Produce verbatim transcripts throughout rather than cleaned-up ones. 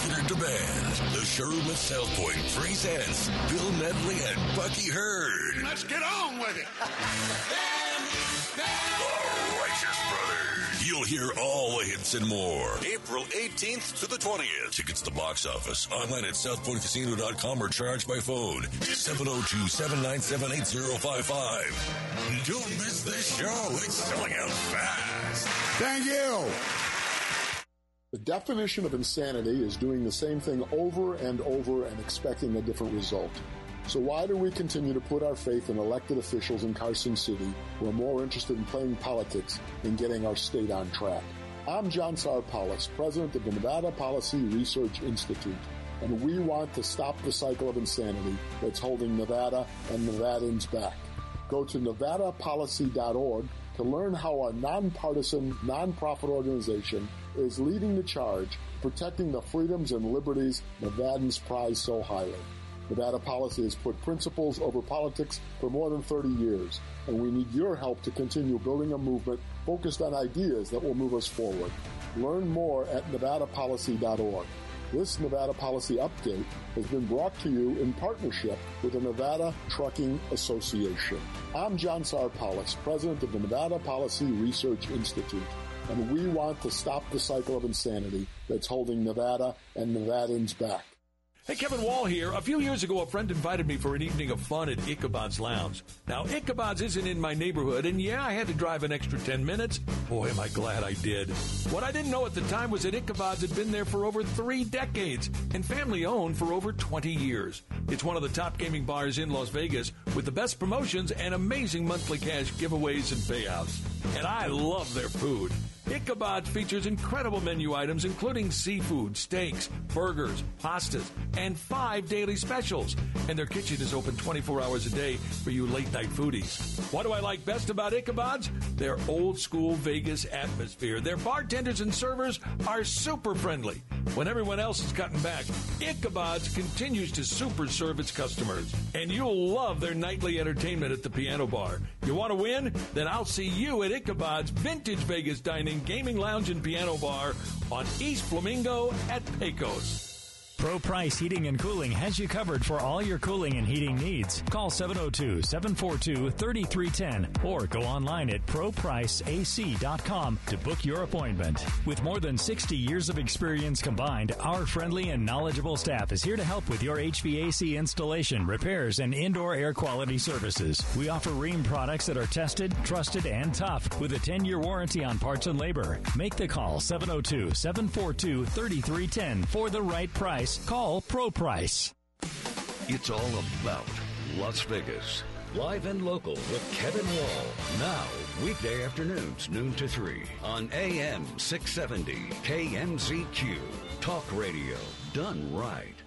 Marketer Demand. The showroom at South Point presents Bill Medley and Bucky Hurd. Let's get on with it. The Righteous Brothers. You'll hear all the hits and more. April eighteenth to the twentieth. Tickets to box office. Online at south point casino dot com or charge by phone. seven oh two, seven nine seven, eight oh five five. Don't miss this show. It's selling out fast. Thank you. The definition of insanity is doing the same thing over and over and expecting a different result. So why do we continue to put our faith in elected officials in Carson City who are more interested in playing politics than getting our state on track? I'm John Sarpaulis, president of the Nevada Policy Research Institute, and we want to stop the cycle of insanity that's holding Nevada and Nevadans back. Go to nevada policy dot org to learn how our nonpartisan, nonprofit organization is leading the charge, protecting the freedoms and liberties Nevadans prize so highly. Nevada Policy has put principles over politics for more than thirty years, and we need your help to continue building a movement focused on ideas that will move us forward. Learn more at nevada policy dot org. This Nevada Policy Update has been brought to you in partnership with the Nevada Trucking Association. I'm John Sarpaulis, president of the Nevada Policy Research Institute, and we want to stop the cycle of insanity that's holding Nevada and Nevadans back. Hey, Kevin Wall here. A few years ago, a friend invited me for an evening of fun at Ichabod's Lounge. Now, Ichabod's isn't in my neighborhood, and yeah, I had to drive an extra ten minutes. Boy, am I glad I did. What I didn't know at the time was that Ichabod's had been there for over three decades and family-owned for over twenty years. It's one of the top gaming bars in Las Vegas with the best promotions and amazing monthly cash giveaways and payouts. And I love their food. Ichabod features incredible menu items including seafood, steaks, burgers, pastas, and five daily specials. And their kitchen is open twenty-four hours a day for you late-night foodies. What do I like best about Ichabod's? Their old-school Vegas atmosphere. Their bartenders and servers are super friendly. When everyone else is cutting back, Ichabod's continues to super serve its customers. And you'll love their nightly entertainment at the piano bar. You want to win? Then I'll see you at Ichabod's Vintage Vegas Dining, Gaming Lounge, and Piano Bar on East Flamingo at Pecos. Pro Price Heating and Cooling has you covered for all your cooling and heating needs. Call seven oh two, seven four two, three three one oh or go online at pro price a c dot com to book your appointment. With more than sixty years of experience combined, our friendly and knowledgeable staff is here to help with your H V A C installation, repairs, and indoor air quality services. We offer Rheem products that are tested, trusted, and tough with a ten-year warranty on parts and labor. Make the call seven oh two, seven four two, three three one oh for the right price. Call Pro Price. It's all about Las Vegas. Live and local with Kevin Wall. Now, weekday afternoons, noon to three on A M six seventy K M Z Q. Talk radio done right.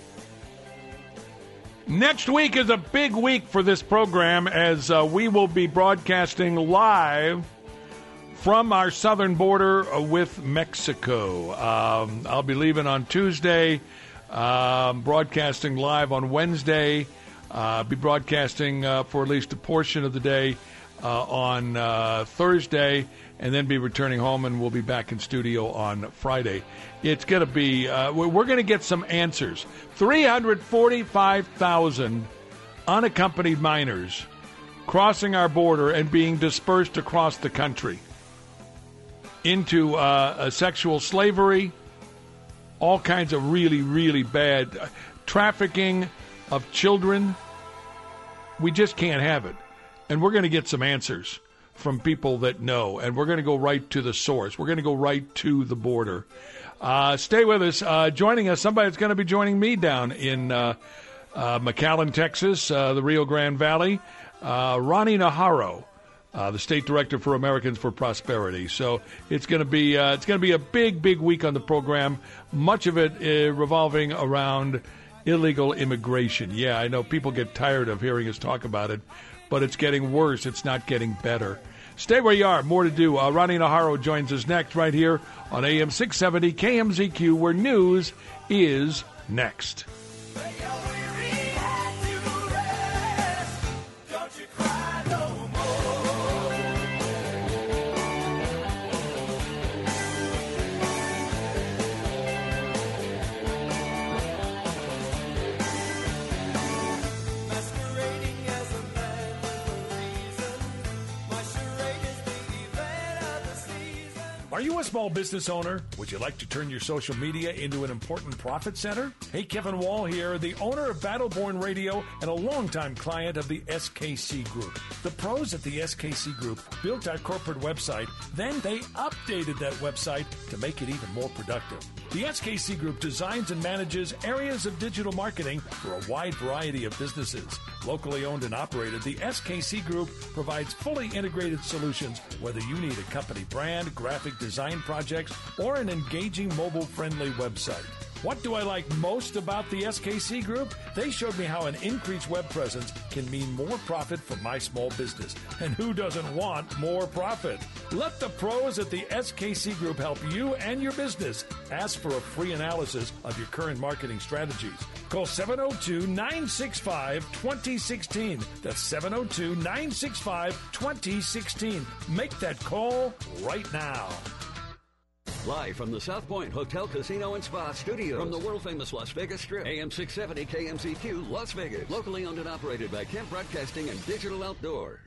Next week is a big week for this program as uh, we will be broadcasting live from our southern border with Mexico. Um, I'll be leaving on Tuesday, um, broadcasting live on Wednesday. Uh, be broadcasting uh, for at least a portion of the day uh, on uh, Thursday, and then be returning home, and we'll be back in studio on Friday. It's going to be, uh, we're going to get some answers. three hundred forty-five thousand unaccompanied minors crossing our border and being dispersed across the country into uh, a sexual slavery, all kinds of really, really bad uh, trafficking of children. We just can't have it. And we're going to get some answers from people that know, and we're going to go right to the source. We're going to go right to the border. Uh, stay with us. Uh, joining us, somebody that's going to be joining me down in uh, uh, McAllen, Texas, uh, the Rio Grande Valley, uh, Ronnie Najarro. Uh, the state director for Americans for Prosperity. So it's going to be uh, it's going to be a big, big week on the program. Much of it uh, revolving around illegal immigration. Yeah, I know people get tired of hearing us talk about it, but it's getting worse. It's not getting better. Stay where you are. More to do. Uh, Ronnie Najarro joins us next right here on A M six seventy K M Z Q, where news is next. Are you a small business owner? Would you like to turn your social media into an important profit center? Hey, Kevin Wall here, the owner of Battleborn Radio and a longtime client of the S K C Group. The pros at the S K C Group built our corporate website, then they updated that website to make it even more productive. The S K C Group designs and manages areas of digital marketing for a wide variety of businesses. Locally owned and operated, the S K C Group provides fully integrated solutions, whether you need a company brand, graphic design projects, or an engaging mobile-friendly website. What do I like most about the S K C Group? They showed me how an increased web presence can mean more profit for my small business. And who doesn't want more profit? Let the pros at the S K C Group help you and your business. Ask for a free analysis of your current marketing strategies. Call seven oh two, nine six five, two oh one six. That's seven oh two, nine six five, two oh one six. Make that call right now. Live from the South Point Hotel, Casino, and Spa Studios. From the world-famous Las Vegas Strip, A M six seventy K M Z Q, Las Vegas. Locally owned and operated by Kemp Broadcasting and Digital Outdoor.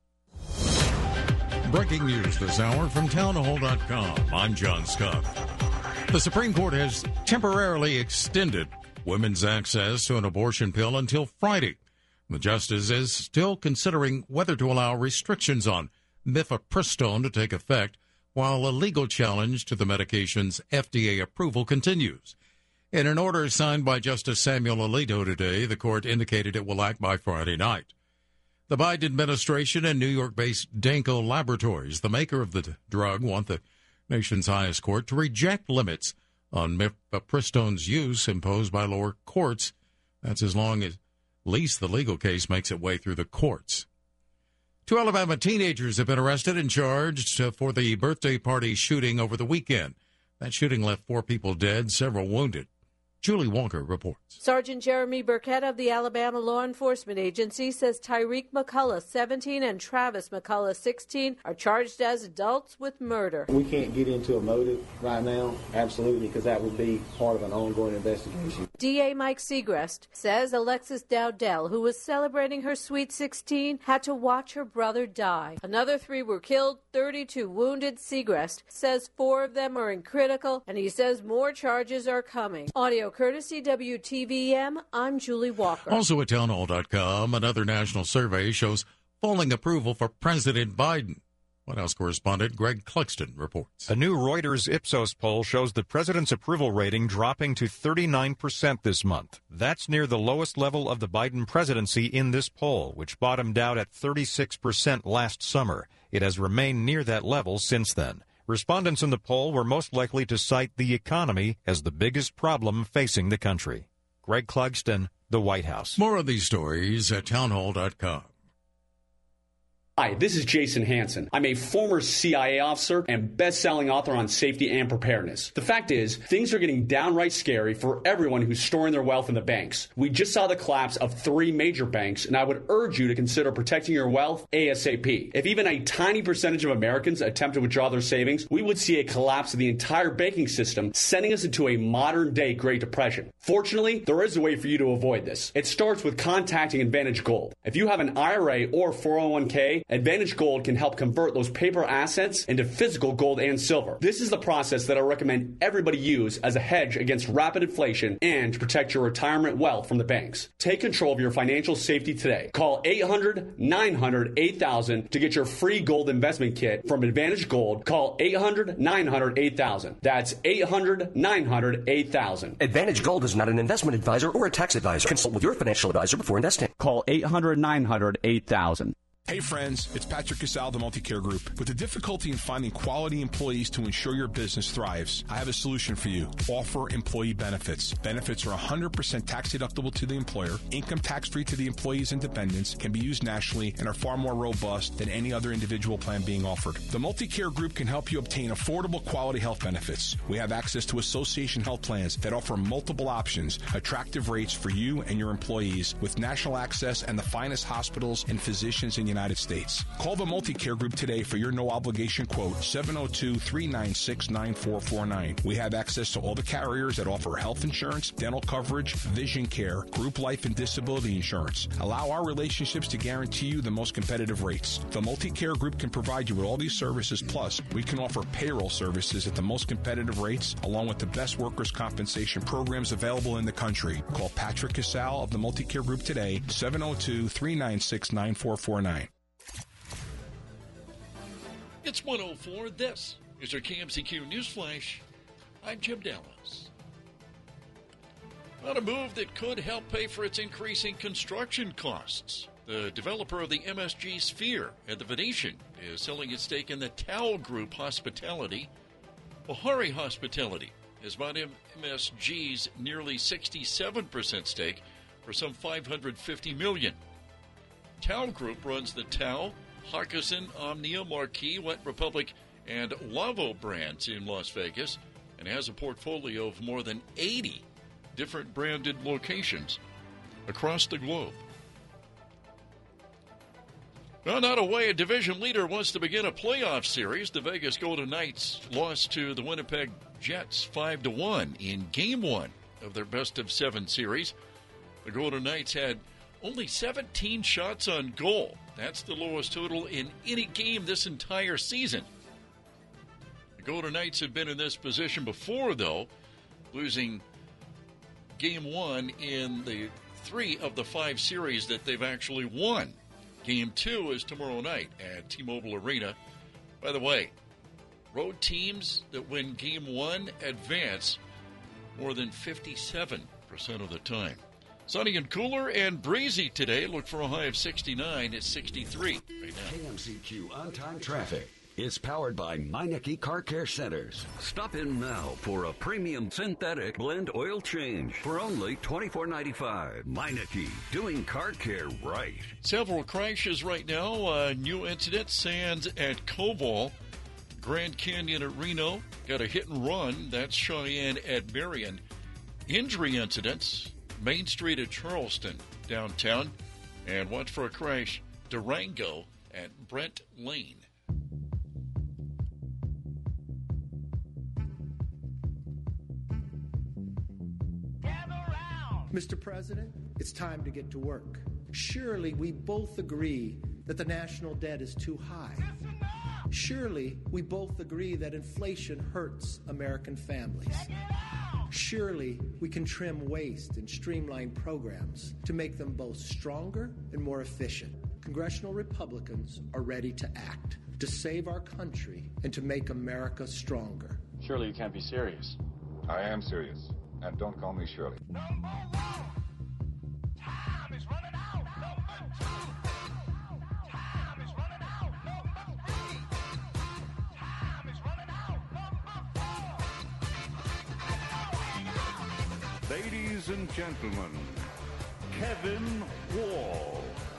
Breaking news this hour from townhall dot com. I'm John Scott. The Supreme Court has temporarily extended women's access to an abortion pill until Friday. The justice is still considering whether to allow restrictions on mifepristone to take effect, while a legal challenge to the medication's F D A approval continues. In an order signed by Justice Samuel Alito today, the court indicated it will act by Friday night. The Biden administration and New York-based Danco Laboratories, the maker of the drug, want the nation's highest court to reject limits on mifepristone's use imposed by lower courts. That's as long as at least the legal case makes its way through the courts. Two Alabama teenagers have been arrested and charged for the birthday party shooting over the weekend. That shooting left four people dead, several wounded. Julie Walker reports. Sergeant Jeremy Burkett of the Alabama Law Enforcement Agency says Tyreek McCullough, seventeen, and Travis McCullough, sixteen, are charged as adults with murder. We can't get into a motive right now, absolutely, because that would be part of an ongoing investigation. D A Mike Segrest says Alexis Dowdell, who was celebrating her sweet sixteen, had to watch her brother die. Another three were killed, thirty-two wounded. Segrest says four of them are in critical, and he says more charges are coming. Audio courtesy W T V M, I'm Julie Walker. Also at townhall dot com, another national survey shows falling approval for President Biden. White House correspondent Greg Clugston reports. A new Reuters Ipsos poll shows the president's approval rating dropping to thirty-nine percent this month. That's near the lowest level of the Biden presidency in this poll, which bottomed out at thirty-six percent last summer. It has remained near that level since then. Respondents in the poll were most likely to cite the economy as the biggest problem facing the country. Greg Clugston, the White House. More of these stories at townhall dot com. Hi, this is Jason Hansen. I'm a former C I A officer and best-selling author on safety and preparedness. The fact is, things are getting downright scary for everyone who's storing their wealth in the banks. We just saw the collapse of three major banks, and I would urge you to consider protecting your wealth ASAP. If even a tiny percentage of Americans attempt to withdraw their savings, we would see a collapse of the entire banking system, sending us into a modern-day Great Depression. Fortunately, there is a way for you to avoid this. It starts with contacting Advantage Gold. If you have an I R A or four oh one k, Advantage Gold can help convert those paper assets into physical gold and silver. This is the process that I recommend everybody use as a hedge against rapid inflation and to protect your retirement wealth from the banks. Take control of your financial safety today. Call eight hundred, nine hundred, eight thousand to get your free gold investment kit from Advantage Gold. Call eight hundred, nine hundred, eight thousand. That's eight hundred, nine hundred, eight thousand. Advantage Gold is not an investment advisor or a tax advisor. Consult with your financial advisor before investing. Call eight hundred, nine hundred, eight thousand. Hey friends, it's Patrick Casal, the Multi-Care Group. With the difficulty in finding quality employees to ensure your business thrives, I have a solution for you. Offer employee benefits. Benefits are one hundred percent tax deductible to the employer, income tax-free to the employees and dependents, can be used nationally, and are far more robust than any other individual plan being offered. The Multi-Care Group can help you obtain affordable quality health benefits. We have access to association health plans that offer multiple options, attractive rates for you and your employees, with national access and the finest hospitals and physicians in the United States. Call the Multi-Care Group today for your no-obligation quote, seven oh two, three nine six, nine four four nine. We have access to all the carriers that offer health insurance, dental coverage, vision care, group life, and disability insurance. Allow our relationships to guarantee you the most competitive rates. The Multi-Care Group can provide you with all these services, plus we can offer payroll services at the most competitive rates, along with the best workers' compensation programs available in the country. Call Patrick Casal of the Multi-Care Group today, seven oh two, three nine six, nine four four nine. It's one oh four. This is your K M Z Q News Flash. I'm Jim Dallas. On a move that could help pay for its increasing construction costs. The developer of the M S G Sphere at the Venetian is selling its stake in the Tao Group Hospitality. Bahari Hospitality has bought M S G's nearly sixty-seven percent stake for some five hundred fifty million dollars. Tao Group runs the Tao, Harkison, Omnia, Marquee, Wet Republic, and Lavo brands in Las Vegas and has a portfolio of more than eighty different branded locations across the globe. Well, not away, a division leader wants to begin a playoff series. The Vegas Golden Knights lost to the Winnipeg Jets five to one in Game one of their best-of-seven series. The Golden Knights had only seventeen shots on goal. That's the lowest total in any game this entire season. The Golden Knights have been in this position before, though, losing Game one in the three of the five series that they've actually won. Game two is tomorrow night at T-Mobile Arena. By the way, road teams that win Game one advance more than fifty-seven percent of the time. Sunny and cooler and breezy today. Look for a high of sixty-nine. It's sixty-three right now. K M Z Q on-time traffic is powered by Meineke Car Care Centers. Stop in now for a premium synthetic blend oil change for only twenty-four ninety-five. Meineke, doing car care right. Several crashes right now. Uh, new incidents. Sands at Koval. Grand Canyon at Reno. Got a hit and run. That's Cheyenne at Marion. Injury incidents. Main Street at Charleston, downtown. And watch for a crash. Durango at Brent Lane. Mister President, it's time to get to work. Surely we both agree that the national debt is too high. Surely we both agree that inflation hurts American families. Surely we can trim waste and streamline programs to make them both stronger and more efficient. Congressional Republicans are ready to act, to save our country and to make America stronger. Surely you can't be serious. I am serious. And don't call me Shirley. Ladies and gentlemen, Kevin Wall.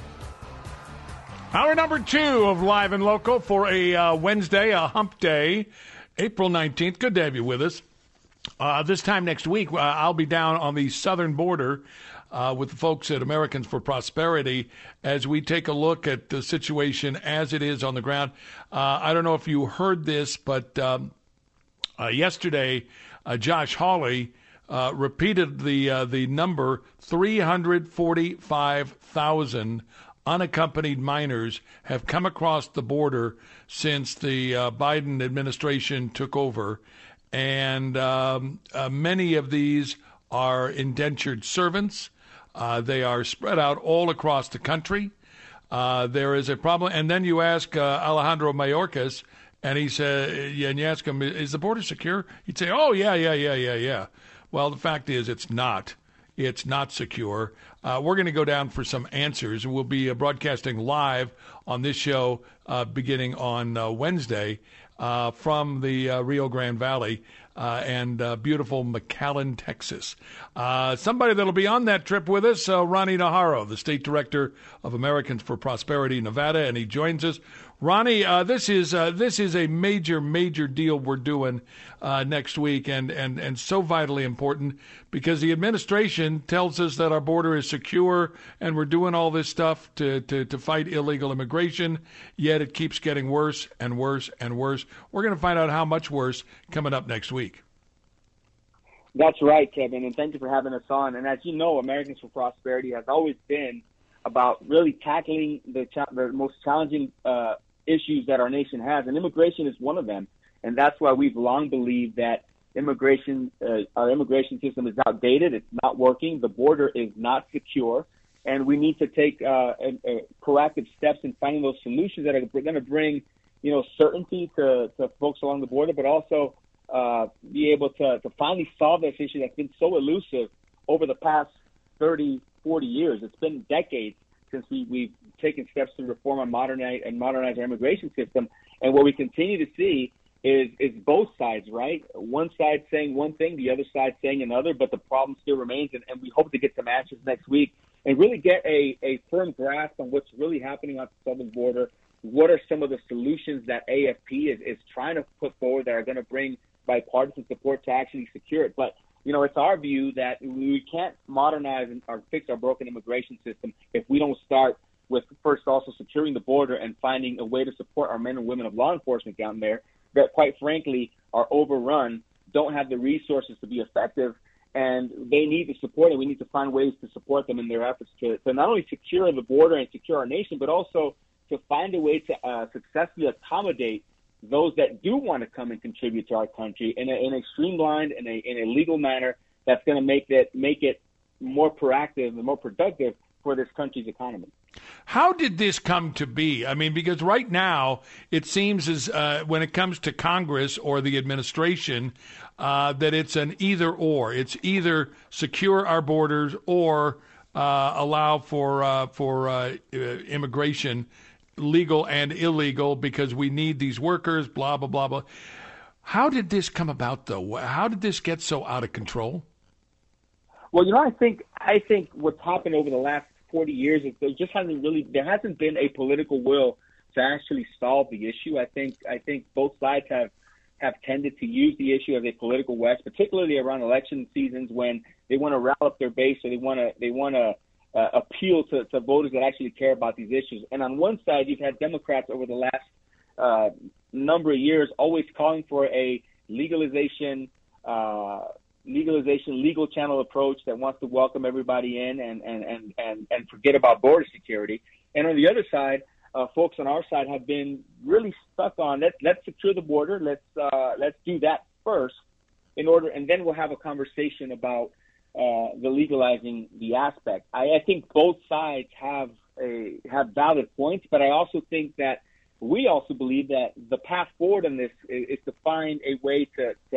Hour number two of Live and Local for a uh, Wednesday, a hump day, April nineteenth. Good to have you with us. Uh, this time next week, uh, I'll be down on the southern border uh, with the folks at Americans for Prosperity as we take a look at the situation as it is on the ground. Uh, I don't know if you heard this, but um, uh, yesterday, uh, Josh Hawley uh, repeated the uh, the number three hundred forty-five thousand unaccompanied minors have come across the border since the uh, Biden administration took over. And um, uh, many of these are indentured servants. Uh, they are spread out all across the country. Uh, there is a problem. And then you ask uh, Alejandro Mayorkas, and he said, yeah, and you ask him, is the border secure? He'd say, oh, yeah, yeah, yeah, yeah, yeah. Well, the fact is it's not. It's not secure. Uh, we're going to go down for some answers. We'll be uh, broadcasting live on this show uh, beginning on uh, Wednesday. Uh, from the uh, Rio Grande Valley uh, and uh, beautiful McAllen, Texas. Uh, somebody that'll be on that trip with us, uh, Ronnie Najarro, the State Director of Americans for Prosperity Nevada, and he joins us Ronnie, uh, this is uh, this is a major, major deal we're doing uh, next week, and, and, and so vitally important because the administration tells us that our border is secure and we're doing all this stuff to, to, to fight illegal immigration, yet it keeps getting worse and worse and worse. We're going to find out how much worse coming up next week. That's right, Kevin, and thank you for having us on. And as you know, Americans for Prosperity has always been about really tackling the, cha- the most challenging uh, issues that our nation has, and immigration is one of them. And that's why we've long believed that immigration, uh, our immigration system is outdated. It's not working. The border is not secure, and we need to take uh, a, a proactive steps in finding those solutions that are going to bring, you know, certainty to, to folks along the border, but also uh, be able to, to finally solve this issue that's been so elusive over the past thirty, forty years. It's been decades since we, we've taken steps to reform and modernize and modernize our immigration system. And what we continue to see is is both sides, right? One side saying one thing, the other side saying another, but the problem still remains. And, and we hope to get some answers next week and really get a, a firm grasp on what's really happening on the southern border. What are some of the solutions that A F P is, is trying to put forward that are going to bring bipartisan support to actually secure it? But you know, it's our view that we can't modernize or fix our broken immigration system if we don't start with first also securing the border and finding a way to support our men and women of law enforcement down there that, quite frankly, are overrun, don't have the resources to be effective, and they need the support, and we need to find ways to support them in their efforts to, to not only secure the border and secure our nation, but also to find a way to uh, successfully accommodate those that do want to come and contribute to our country in a, in a streamlined and a, in a legal manner that's going to make that make it more proactive and more productive for this country's economy. How did this come to be? I mean, because right now it seems as uh, when it comes to Congress or the administration uh, that it's an either or. It's either secure our borders or uh, allow for uh, for uh, immigration, legal and illegal, because we need these workers, blah, blah, blah, blah. How did this come about, though? How did this get so out of control? Well, you know, I think I think what's happened over the last forty years is there just hasn't really there hasn't been a political will to actually solve the issue. I think I think both sides have have tended to use the issue as a political wedge, particularly around election seasons when they want to rile up their base or they want to they want to Uh, appeal to, to voters that actually care about these issues. And on one side, you've had Democrats over the last uh, number of years always calling for a legalization, uh, legalization, legal channel approach that wants to welcome everybody in and, and, and, and, and forget about border security. And on the other side, uh, folks on our side have been really stuck on let's let's secure the border, let's uh, let's do that first in order, and then we'll have a conversation about Uh, the legalizing the aspect. I, I think both sides have a, have valid points, but I also think that we also believe that the path forward on this is, is to find a way to, to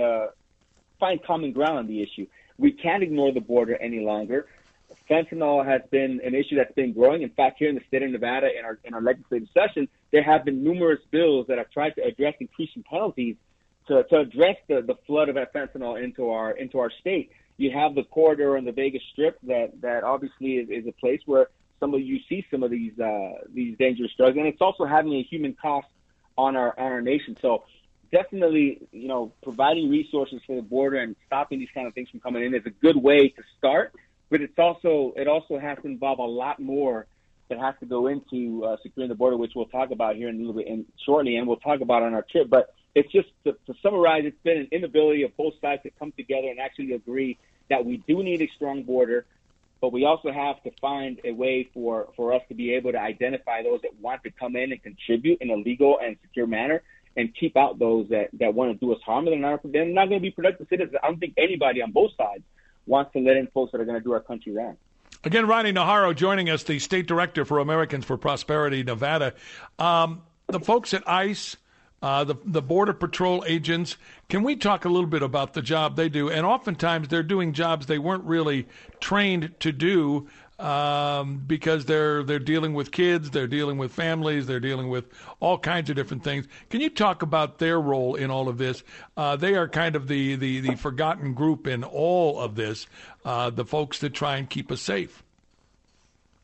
find common ground on the issue. We can't ignore the border any longer. Fentanyl has been an issue that's been growing. In fact, here in the state of Nevada, in our in our legislative session, there have been numerous bills that have tried to address increasing penalties to, to address the, the flood of fentanyl into our into our state. You have the corridor and the Vegas Strip that, that obviously is, is a place where some of you see some of these uh, these dangerous drugs, and it's also having a human cost on our on our nation. So definitely, you know, providing resources for the border and stopping these kind of things from coming in is a good way to start. But it's also it also has to involve a lot more that has to go into uh, securing the border, which we'll talk about here in a little bit in, shortly, and we'll talk about on our trip. But it's just to, to summarize, it's been an inability of both sides to come together and actually agree that we do need a strong border, but we also have to find a way for, for us to be able to identify those that want to come in and contribute in a legal and secure manner and keep out those that, that want to do us harm. And they're not, they're not going to be productive citizens. I don't think anybody on both sides wants to let in folks that are going to do our country wrong. Again, Ronnie Najarro joining us, the State Director for Americans for Prosperity, Nevada. Um, the folks at ICE, Uh, the the Border Patrol agents, can we talk a little bit about the job they do? And oftentimes they're doing jobs they weren't really trained to do um, because they're they're dealing with kids, they're dealing with families, they're dealing with all kinds of different things. Can you talk about their role in all of this? Uh, they are kind of the, the, the forgotten group in all of this, uh, the folks that try and keep us safe.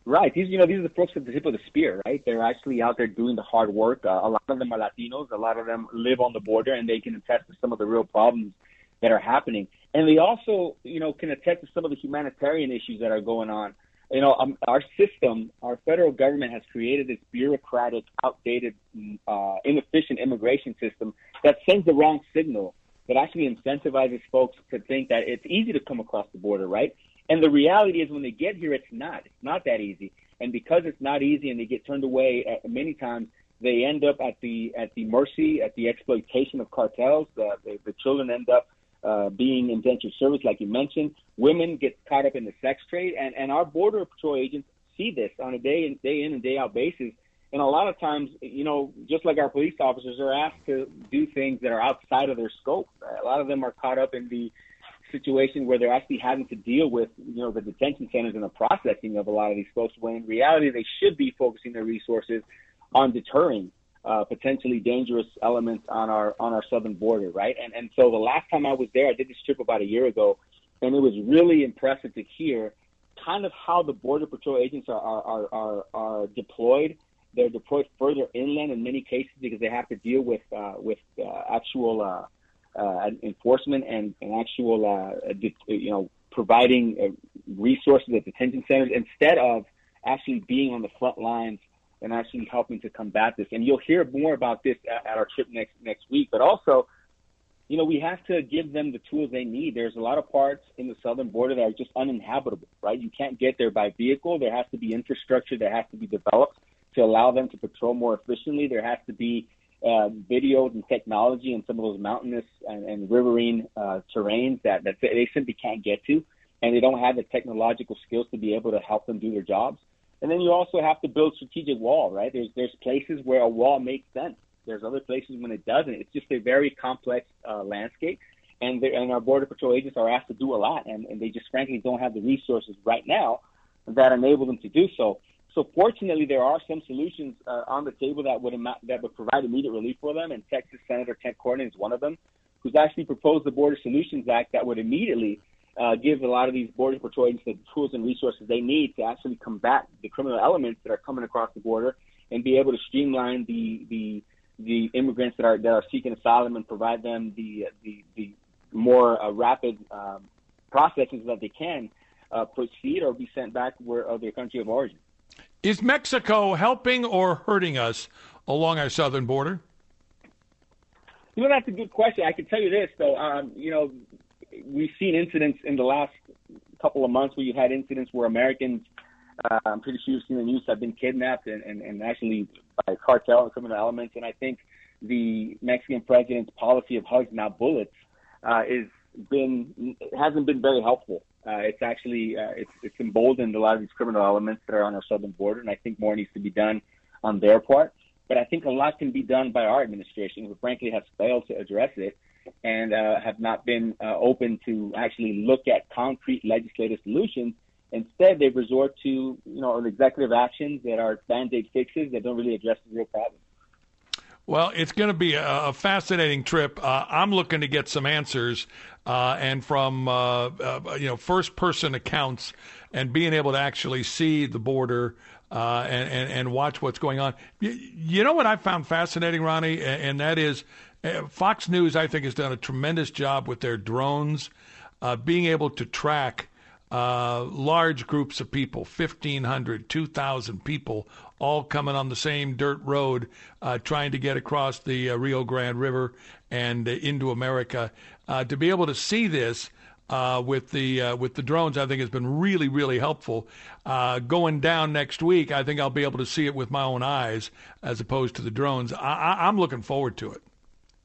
Right. These, you know, these are the folks at the tip of the spear, right? They're actually out there doing the hard work. Uh, a lot of them are Latinos. A lot of them live on the border, and they can attest to some of the real problems that are happening. And they also, you know, can attest to some of the humanitarian issues that are going on. You know, um, our system, our federal government has created this bureaucratic, outdated, uh, inefficient immigration system that sends the wrong signal, that actually incentivizes folks to think that it's easy to come across the border, right? And the reality is when they get here, it's not. It's not that easy. And because it's not easy and they get turned away at, many times, they end up at the at the mercy, at the exploitation of cartels. The, the, the children end up uh, being indentured service, like you mentioned. Women get caught up in the sex trade. And, and our Border Patrol agents see this on a day in, day in and day out basis. And a lot of times, you know, just like our police officers are asked to do things that are outside of their scope. A lot of them are caught up in the situation where they're actually having to deal with, you know, the detention centers and the processing of a lot of these folks, when in reality they should be focusing their resources on deterring uh, potentially dangerous elements on our on our southern border, right? And and so the last time I was there, I did this trip about a year ago, and it was really impressive to hear kind of how the Border Patrol agents are are are, are, are deployed. They're deployed further inland in many cases because they have to deal with uh, with uh, actual uh, Uh, enforcement and, and actual, uh, you know, providing uh, resources at detention centers instead of actually being on the front lines and actually helping to combat this. And you'll hear more about this at, at our trip next next week. But also, you know, we have to give them the tools they need. There's a lot of parts in the southern border that are just uninhabitable, right? You can't get there by vehicle. There has to be infrastructure that has to be developed to allow them to patrol more efficiently. There has to be Uh, videos and technology in some of those mountainous and, and riverine uh, terrains that, that they simply can't get to, and they don't have the technological skills to be able to help them do their jobs. And then you also have to build strategic wall, right? There's there's places where a wall makes sense. There's other places when it doesn't. It's just a very complex uh, landscape, and and our Border Patrol agents are asked to do a lot, and, and they just frankly don't have the resources right now that enable them to do so. So fortunately, there are some solutions uh, on the table that would ima- that would provide immediate relief for them, and Texas Senator Ted Cornyn is one of them, who's actually proposed the Border Solutions Act that would immediately uh, give a lot of these Border Patrol agents the tools and resources they need to actually combat the criminal elements that are coming across the border and be able to streamline the the, the immigrants that are that are seeking asylum and provide them the the, the more uh, rapid um, processes that they can uh, proceed or be sent back to where, uh, their country of origin. Is Mexico helping or hurting us along our southern border? You know, that's a good question. I can tell you this, though. Um, you know, we've seen incidents in the last couple of months where you've had incidents where Americans, uh, I'm pretty sure you've seen the news, have been kidnapped and, and, and actually by cartel and criminal elements. And I think the Mexican president's policy of hugs, not bullets, uh, is been hasn't been very helpful. Uh, it's actually uh, it's, it's emboldened a lot of these criminal elements that are on our southern border, and I think more needs to be done on their part. But I think a lot can be done by our administration, who frankly has failed to address it and uh, have not been uh, open to actually look at concrete legislative solutions. Instead, they resort to you know executive actions that are band-aid fixes that don't really address the real problem. Well, it's going to be a, a fascinating trip. Uh, I'm looking to get some answers, uh, and from uh, uh, you know first-person accounts, and being able to actually see the border uh, and, and and watch what's going on. You, you know what I found fascinating, Ronnie, and, and that is uh, Fox News. I think has done a tremendous job with their drones, uh, being able to track uh, large groups of people, fifteen hundred, two thousand people, all coming on the same dirt road, uh, trying to get across the uh, Rio Grande River and uh, into America. Uh, to be able to see this uh, with the uh, with the drones, I think has been really, really helpful. Uh, going down next week, I think I'll be able to see it with my own eyes as opposed to the drones. I, I, I'm looking forward to it.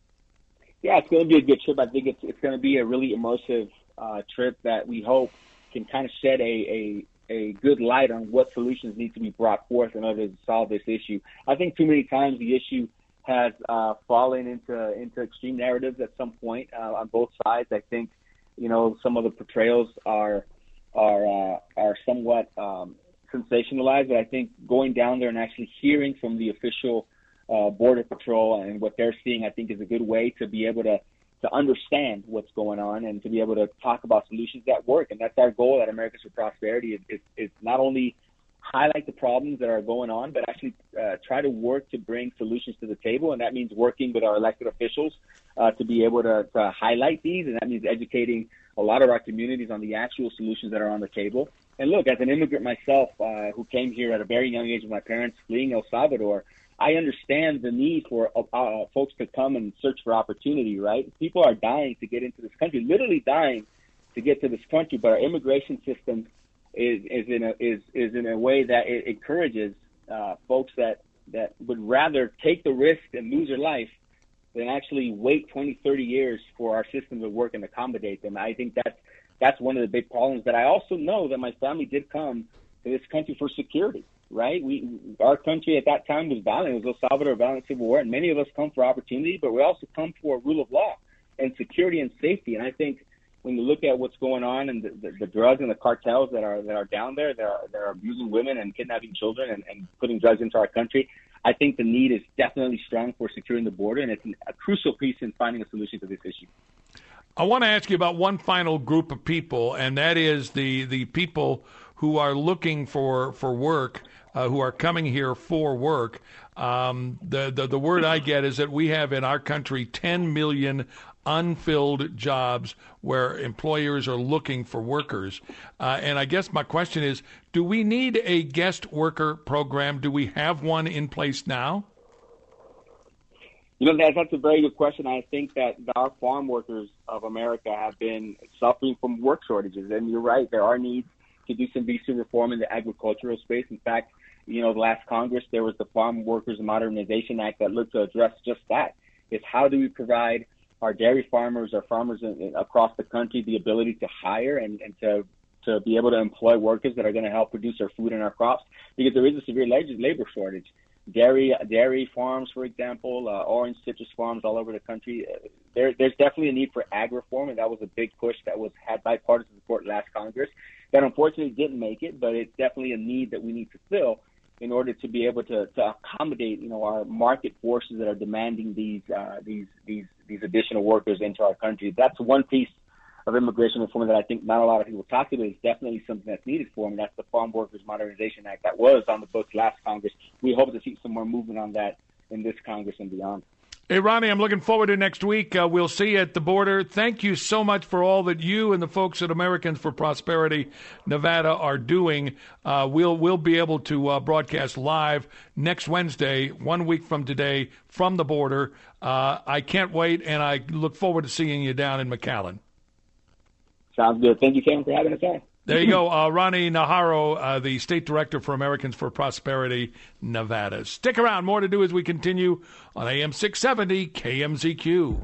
Yeah, it's going to be a good trip. I think it's it's going to be a really immersive uh, trip that we hope can kind of shed a, a a good light on what solutions need to be brought forth in order to solve this issue. I think too many times the issue has uh, fallen into into extreme narratives at some point uh, on both sides. I think, you know, some of the portrayals are are uh, are somewhat um, sensationalized, but I think going down there and actually hearing from the official uh, Border Patrol and what they're seeing, I think is a good way to be able to to understand what's going on and to be able to talk about solutions that work. And that's our goal at Americans for Prosperity is, is, is not only highlight the problems that are going on, but actually uh, try to work to bring solutions to the table. And that means working with our elected officials uh, to be able to, to highlight these. And that means educating a lot of our communities on the actual solutions that are on the table. And look, as an immigrant myself, uh, who came here at a very young age with my parents fleeing El Salvador, I understand the need for uh, folks to come and search for opportunity, right? People are dying to get into this country, literally dying to get to this country, but our immigration system is, is in a is, is in a way that it encourages uh, folks that, that would rather take the risk and lose their life than actually wait twenty, thirty years for our system to work and accommodate them. I think that's, that's one of the big problems. But I also know that my family did come to this country for security. Right? We, our country at that time was violent. It was El Salvador, a violent civil war, and many of us come for opportunity, but we also come for a rule of law and security and safety. And I think when you look at what's going on and the, the, the drugs and the cartels that are that are down there, that are, that are abusing women and kidnapping children and, and putting drugs into our country, I think the need is definitely strong for securing the border, and it's a crucial piece in finding a solution to this issue. I want to ask you about one final group of people, and that is the, the people who are looking for, for work, uh, who are coming here for work. Um, the, the the word I get is that we have in our country ten million unfilled jobs where employers are looking for workers. Uh, and I guess my question is, do we need a guest worker program? Do we have one in place now? You know, that's, that's a very good question. I think that our farm workers of America have been suffering from work shortages. And you're right, there are needs to do some recent reform in the agricultural space. In fact, you know, the last Congress, there was the Farm Workers Modernization Act that looked to address just that. It's how do we provide our dairy farmers, our farmers in, in, across the country, the ability to hire and, and to to be able to employ workers that are going to help produce our food and our crops, because there is a severe labor shortage. Dairy dairy farms, for example, uh, orange citrus farms all over the country. Uh, there, there's definitely a need for ag reform, and that was a big push that was had bipartisan support last Congress. That unfortunately didn't make it, but it's definitely a need that we need to fill in order to be able to, to accommodate, you know, our market forces that are demanding these uh, these these these additional workers into our country. That's one piece of immigration reform that I think not a lot of people talk about. It's definitely something that's needed for them. That's the Farm Workers Modernization Act that was on the books last Congress. We hope to see some more movement on that in this Congress and beyond. Hey, Ronnie, I'm looking forward to next week. Uh, we'll see you at the border. Thank you so much for all that you and the folks at Americans for Prosperity Nevada are doing. Uh, we'll we'll be able to uh, broadcast live next Wednesday, one week from today, from the border. Uh, I can't wait, and I look forward to seeing you down in McAllen. Sounds good. Thank you, Kevin, for having us on. There you go. Uh, Ronnie Najarro, uh, the State Director for Americans for Prosperity, Nevada. Stick around. More to do as we continue on A M six seventy K M Z Q.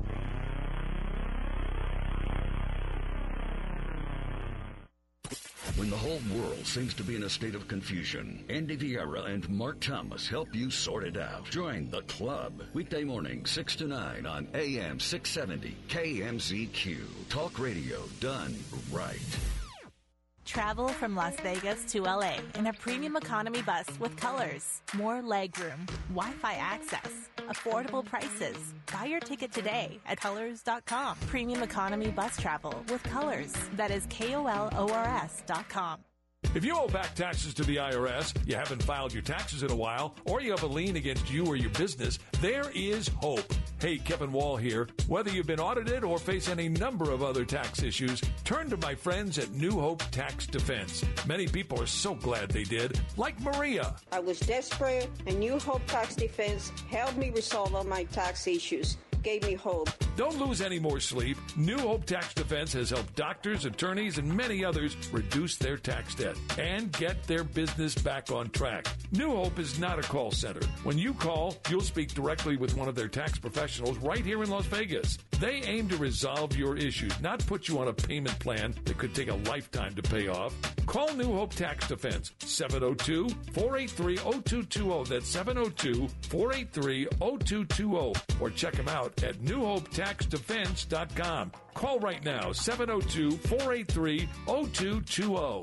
When the whole world seems to be in a state of confusion, Andy Vieira and Mark Thomas help you sort it out. Join the club. Weekday morning, six to nine on A M six seventy K M Z Q. Talk radio done right. Travel from Las Vegas to L A in a premium economy bus with Colors. More legroom, Wi-Fi access, affordable prices. Buy your ticket today at colors dot com. Premium economy bus travel with Colors. That is K O L O R S dot com. If you owe back taxes to the I R S, you haven't filed your taxes in a while, or you have a lien against you or your business, there is hope. Hey, Kevin Wall here. Whether you've been audited or face any number of other tax issues, turn to my friends at New Hope Tax Defense. Many people are so glad they did, like Maria. I was desperate, and New Hope Tax Defense helped me resolve all my tax issues. Gave me hope. Don't lose any more sleep. New Hope Tax Defense has helped doctors, attorneys, and many others reduce their tax debt and get their business back on track. New Hope is not a call center. When you call, you'll speak directly with one of their tax professionals right here in Las Vegas. They aim to resolve your issues, not put you on a payment plan that could take a lifetime to pay off. Call New Hope Tax Defense, seven oh two, four eight three, oh two two oh. That's seven oh two, four eight three, oh two two oh. Or check them out at new hope tax defense dot com. Call right now, seven oh two, four eight three, oh two two oh. Hi.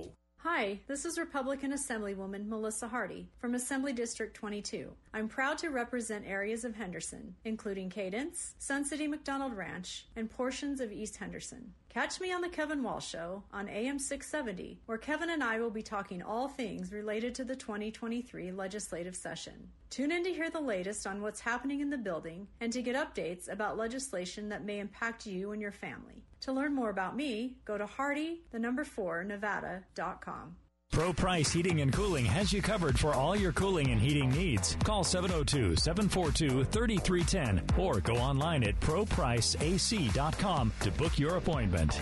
Hi, this is Republican Assemblywoman Melissa Hardy from Assembly District twenty-two. I'm proud to represent areas of Henderson, including Cadence, Sun City McDonald Ranch, and portions of East Henderson. Catch me on the Kevin Walsh Show on A M six seventy, where Kevin and I will be talking all things related to the twenty twenty-three legislative session. Tune in to hear the latest on what's happening in the building and to get updates about legislation that may impact you and your family. To learn more about me, go to Hardy, the number four, Nevada dot com. Pro Price Heating and Cooling has you covered for all your cooling and heating needs. Call seven oh two, seven four two, three three one zero or go online at pro price a c dot com to book your appointment.